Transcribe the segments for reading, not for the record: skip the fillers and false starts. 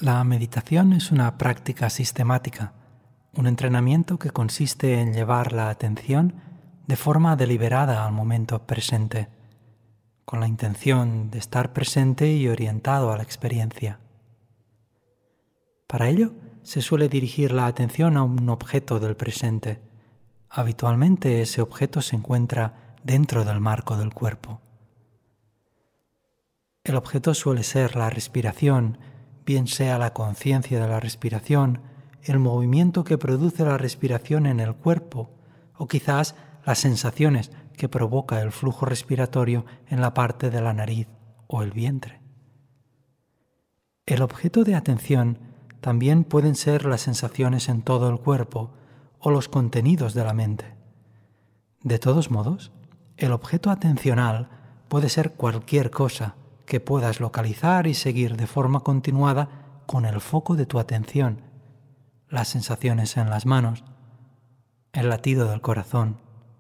La meditación es una práctica sistemática, un entrenamiento que consiste en llevar la atención de forma deliberada al momento presente, con la intención de estar presente y orientado a la experiencia. Para ello, se suele dirigir la atención a un objeto del presente. Habitualmente ese objeto se encuentra dentro del marco del cuerpo. El objeto suele ser la respiración, bien sea la conciencia de la respiración, el movimiento que produce la respiración en el cuerpo, o quizás las sensaciones que provoca el flujo respiratorio en la parte de la nariz o el vientre. El objeto de atención también pueden ser las sensaciones en todo el cuerpo o los contenidos de la mente. De todos modos, el objeto atencional puede ser cualquier cosa que puedas localizar y seguir de forma continuada con el foco de tu atención, las sensaciones en las manos, el latido del corazón.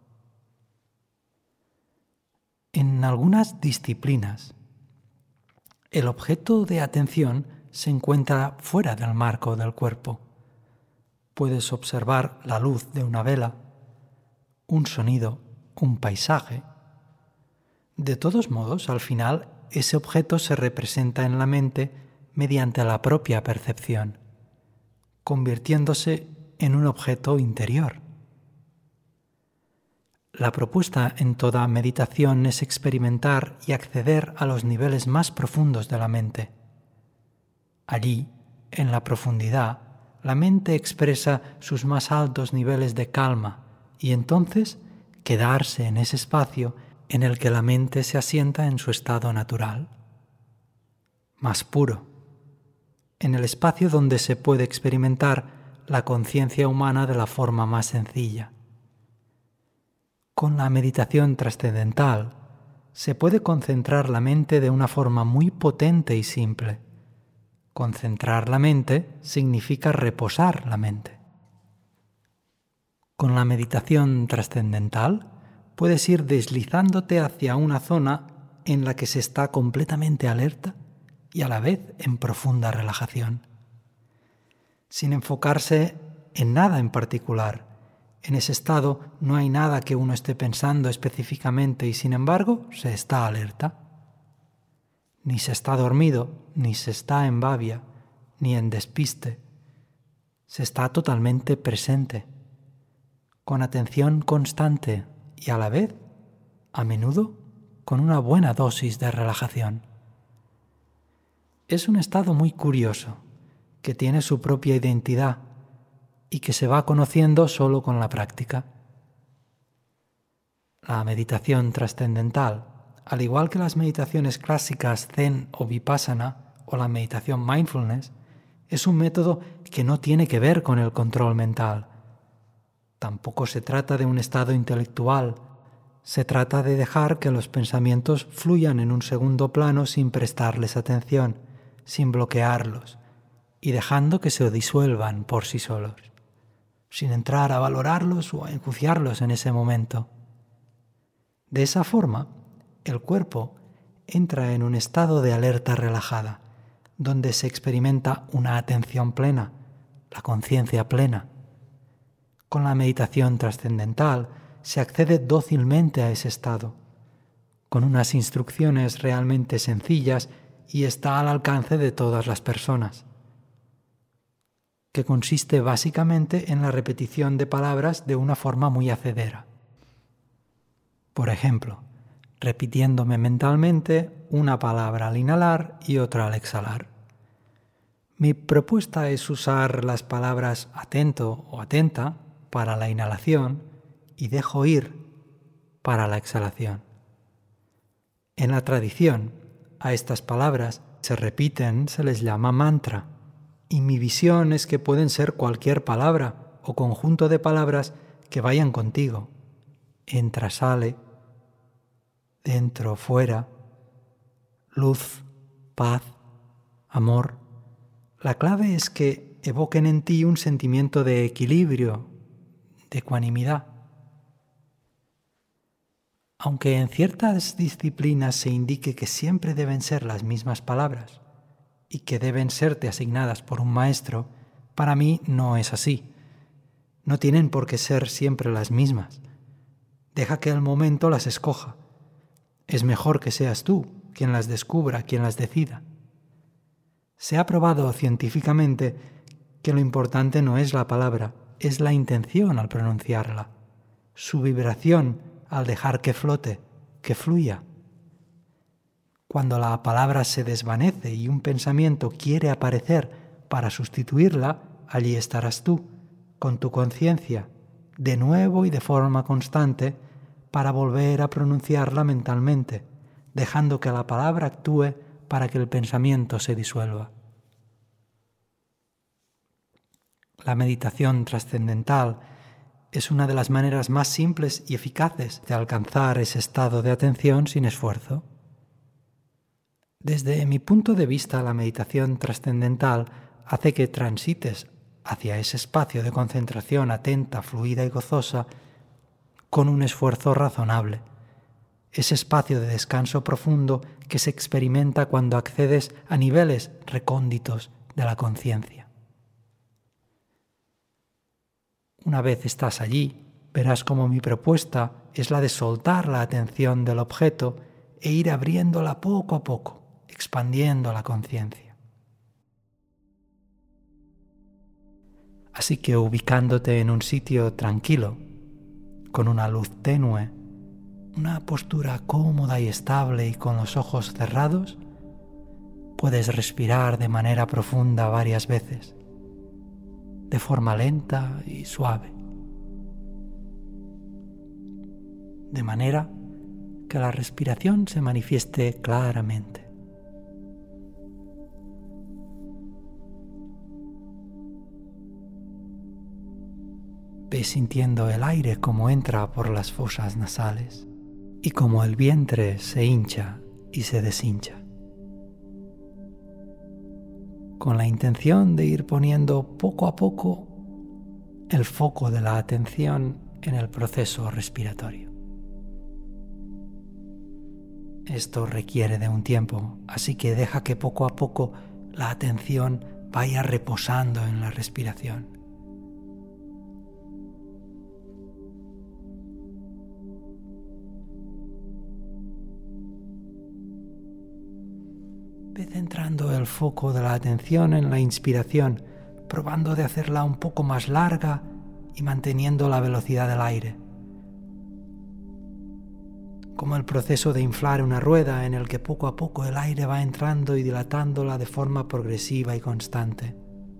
En algunas disciplinas, el objeto de atención se encuentra fuera del marco del cuerpo. Puedes observar la luz de una vela, un sonido, un paisaje. De todos modos, al final, ese objeto se representa en la mente mediante la propia percepción, convirtiéndose en un objeto interior. La propuesta en toda meditación es experimentar y acceder a los niveles más profundos de la mente. Allí, en la profundidad, la mente expresa sus más altos niveles de calma y entonces quedarse en ese espacio en el que la mente se asienta en su estado natural, más puro, en el espacio donde se puede experimentar la conciencia humana de la forma más sencilla. Con la meditación trascendental se puede concentrar la mente de una forma muy potente y simple. Concentrar la mente significa reposar la mente. Con la meditación trascendental puedes ir deslizándote hacia una zona en la que se está completamente alerta y a la vez en profunda relajación, sin enfocarse en nada en particular. En ese estado no hay nada que uno esté pensando específicamente y sin embargo se está alerta. Ni se está dormido, ni se está en babia, ni en despiste. Se está totalmente presente, con atención constante y a la vez, a menudo, con una buena dosis de relajación. Es un estado muy curioso, que tiene su propia identidad y que se va conociendo solo con la práctica. La meditación trascendental, al igual que las meditaciones clásicas Zen o Vipassana o la meditación mindfulness, es un método que no tiene que ver con el control mental. Tampoco se trata de un estado intelectual. Se trata de dejar que los pensamientos fluyan en un segundo plano sin prestarles atención, sin bloquearlos, y dejando que se disuelvan por sí solos, sin entrar a valorarlos o a enjuiciarlos en ese momento. De esa forma, el cuerpo entra en un estado de alerta relajada, donde se experimenta una atención plena, la conciencia plena. Con la meditación trascendental se accede dócilmente a ese estado, con unas instrucciones realmente sencillas y está al alcance de todas las personas, que consiste básicamente en la repetición de palabras de una forma muy hacedera. Por ejemplo, repitiéndome mentalmente una palabra al inhalar y otra al exhalar. Mi propuesta es usar las palabras atento o atenta para la inhalación y dejo ir para la exhalación. En la tradición, a estas palabras se repiten, se les llama mantra, y mi visión es que pueden ser cualquier palabra o conjunto de palabras que vayan contigo. Entra, sale, dentro, fuera, luz, paz, amor. La clave es que evoquen en ti un sentimiento de equilibrio, de ecuanimidad. Aunque en ciertas disciplinas se indique que siempre deben ser las mismas palabras, y que deben serte asignadas por un maestro, para mí no es así. No tienen por qué ser siempre las mismas. Deja que el momento las escoja. Es mejor que seas tú quien las descubra, quien las decida. Se ha probado científicamente que lo importante no es la palabra, es la intención al pronunciarla, su vibración al dejar que flote, que fluya. Cuando la palabra se desvanece y un pensamiento quiere aparecer para sustituirla, allí estarás tú, con tu conciencia, de nuevo y de forma constante, para volver a pronunciarla mentalmente, dejando que la palabra actúe para que el pensamiento se disuelva. La meditación trascendental es una de las maneras más simples y eficaces de alcanzar ese estado de atención sin esfuerzo. Desde mi punto de vista, la meditación trascendental hace que transites hacia ese espacio de concentración atenta, fluida y gozosa con un esfuerzo razonable. Ese espacio de descanso profundo que se experimenta cuando accedes a niveles recónditos de la conciencia. Una vez estás allí, verás cómo mi propuesta es la de soltar la atención del objeto e ir abriéndola poco a poco, expandiendo la conciencia. Así que ubicándote en un sitio tranquilo, con una luz tenue, una postura cómoda y estable y con los ojos cerrados, puedes respirar de manera profunda varias veces, de forma lenta y suave, de manera que la respiración se manifieste claramente. Ve sintiendo el aire como entra por las fosas nasales y como el vientre se hincha y se deshincha. Con la intención de ir poniendo poco a poco el foco de la atención en el proceso respiratorio. Esto requiere de un tiempo, así que deja que poco a poco la atención vaya reposando en la respiración. Ve centrando el foco de la atención en la inspiración, probando de hacerla un poco más larga y manteniendo la velocidad del aire. Como el proceso de inflar una rueda en el que poco a poco el aire va entrando y dilatándola de forma progresiva y constante.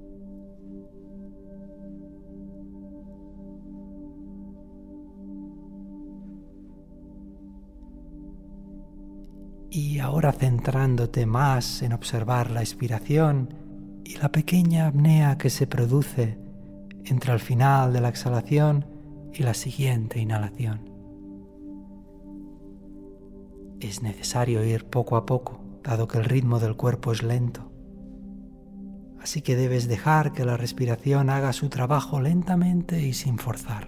Y ahora centrándote más en observar la expiración y la pequeña apnea que se produce entre el final de la exhalación y la siguiente inhalación. Es necesario ir poco a poco, dado que el ritmo del cuerpo es lento. Así que debes dejar que la respiración haga su trabajo lentamente y sin forzar.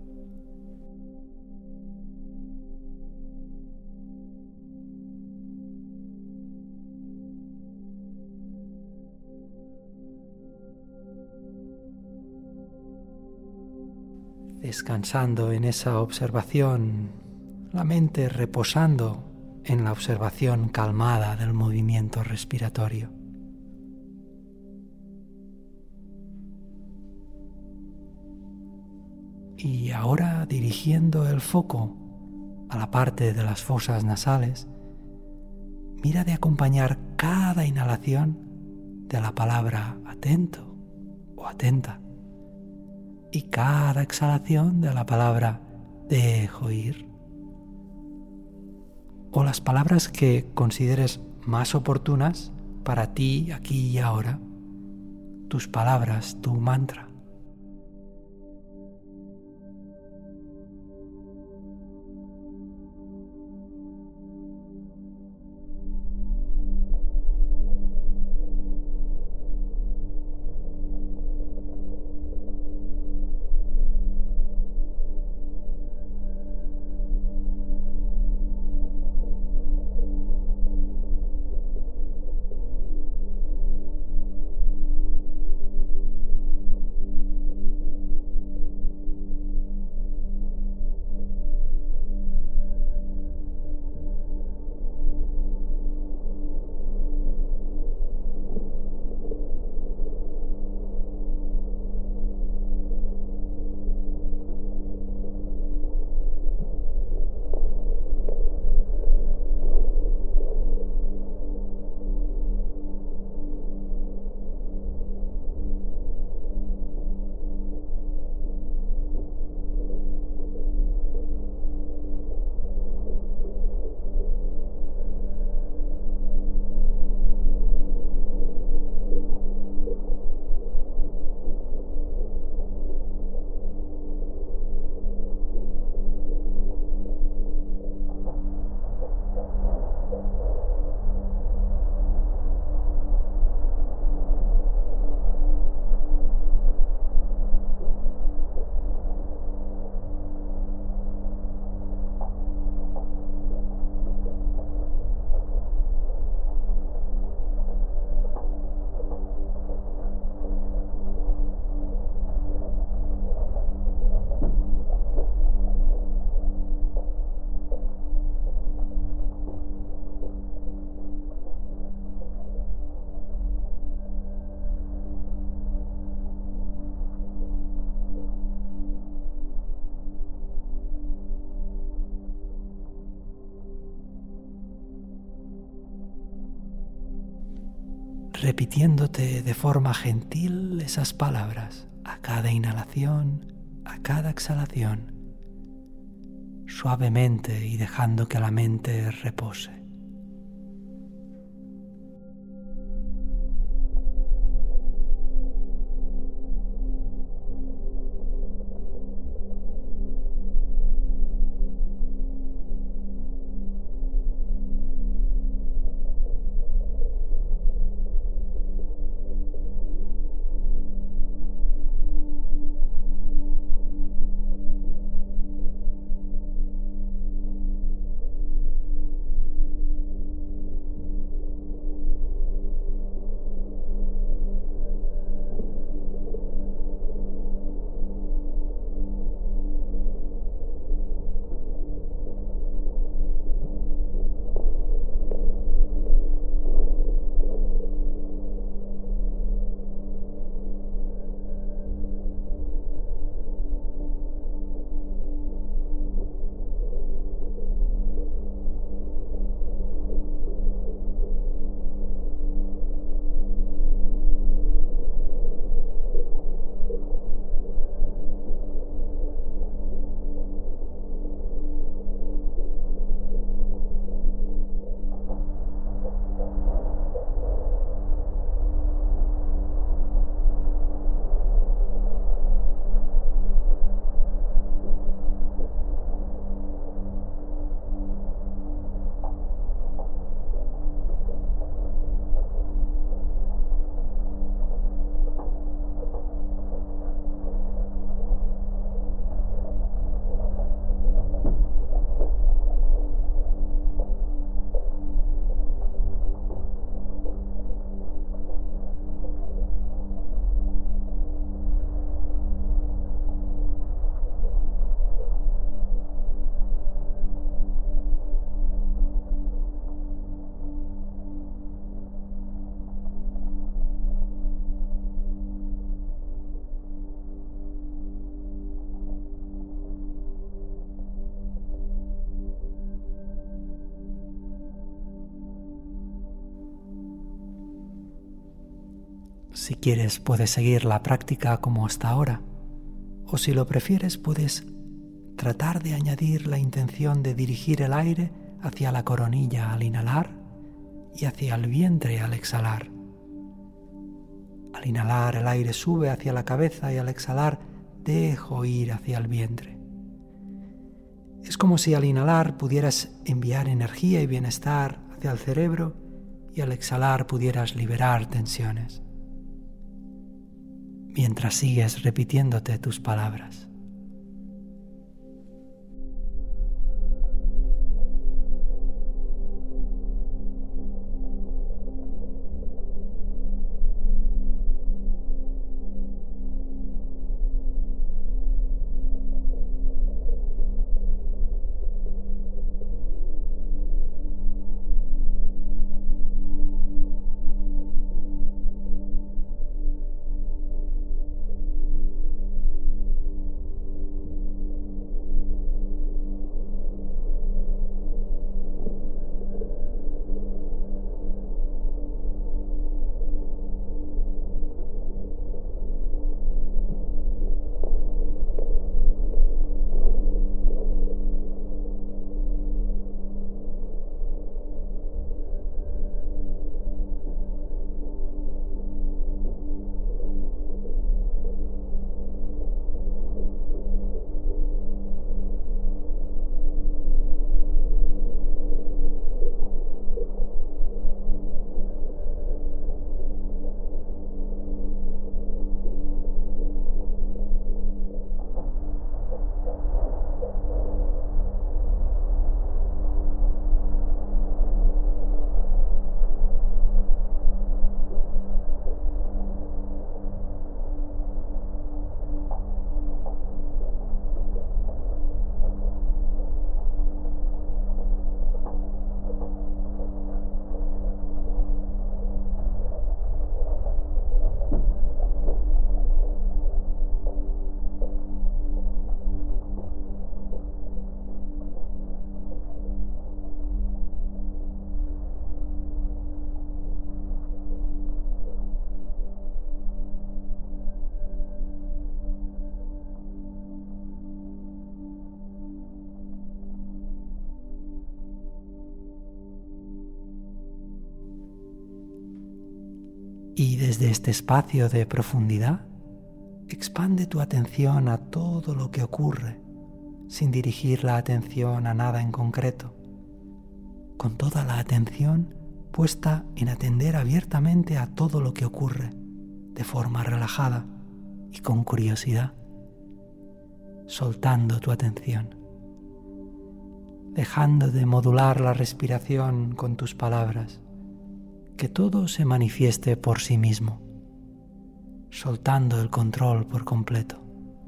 Descansando en esa observación, la mente reposando en la observación calmada del movimiento respiratorio. Y ahora dirigiendo el foco a la parte de las fosas nasales, mira de acompañar cada inhalación de la palabra atento o atenta y cada exhalación de la palabra dejo ir, o las palabras que consideres más oportunas para ti aquí y ahora, tus palabras, tu mantra. repitiéndote de forma gentil esas palabras a cada inhalación, a cada exhalación, suavemente y dejando que la mente repose. Si quieres, puedes seguir la práctica como hasta ahora, o si lo prefieres, puedes tratar de añadir la intención de dirigir el aire hacia la coronilla al inhalar y hacia el vientre al exhalar. Al inhalar, el aire sube hacia la cabeza y al exhalar, dejo ir hacia el vientre. Es como si al inhalar pudieras enviar energía y bienestar hacia el cerebro y al exhalar pudieras liberar tensiones, mientras sigues repitiéndote tus palabras. Y desde este espacio de profundidad, expande tu atención a todo lo que ocurre, sin dirigir la atención a nada en concreto, con toda la atención puesta en atender abiertamente a todo lo que ocurre, de forma relajada y con curiosidad, soltando tu atención, dejando de modular la respiración con tus palabras, que todo se manifieste por sí mismo, soltando el control por completo.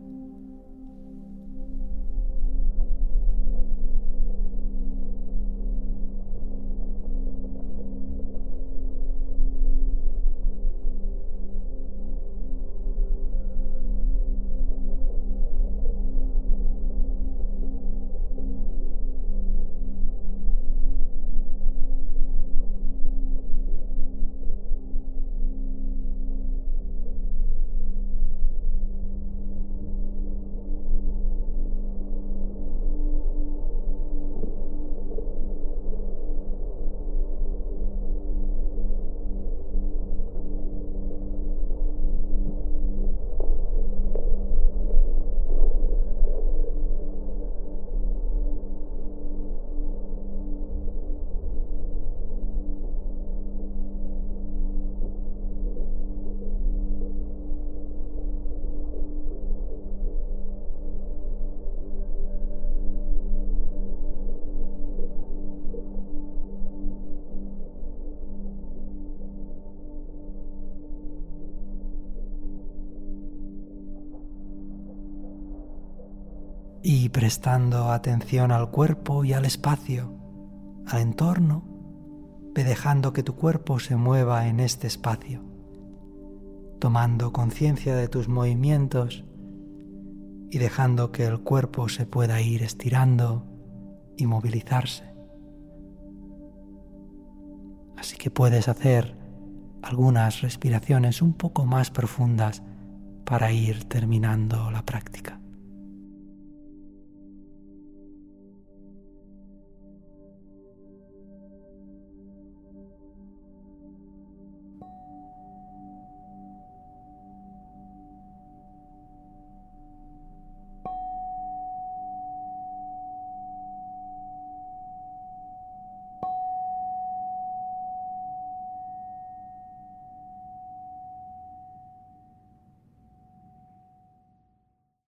Y prestando atención al cuerpo y al espacio, al entorno, ve dejando que tu cuerpo se mueva en este espacio, tomando conciencia de tus movimientos y dejando que el cuerpo se pueda ir estirando y movilizarse. Así que puedes hacer algunas respiraciones un poco más profundas para ir terminando la práctica.